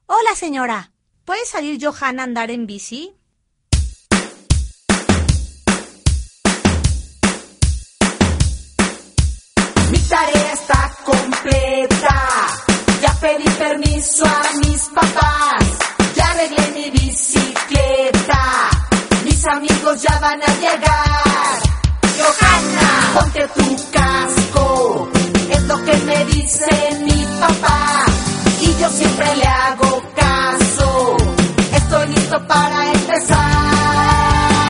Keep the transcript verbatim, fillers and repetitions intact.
Hola, señora. ¿Puede salir Johanna a andar en bici? Mi tarea está completa. Ya pedí permiso a mis papás. Ya arreglé mi bicicleta. Mis amigos ya van a llegar. Johanna, ponte tu casco. Es lo que me dice mi papá.